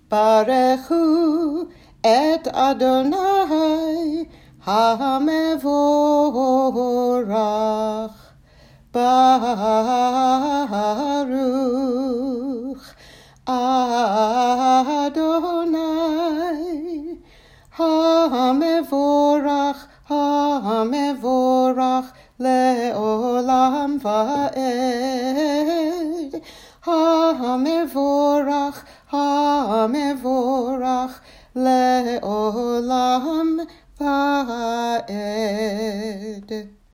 Barechu et Adonai HaMevorach. Baruch Adonai HaMevorach, HaMevorach le'olam va'ed. HaMevorach, HaMevorach le'olam va'ed.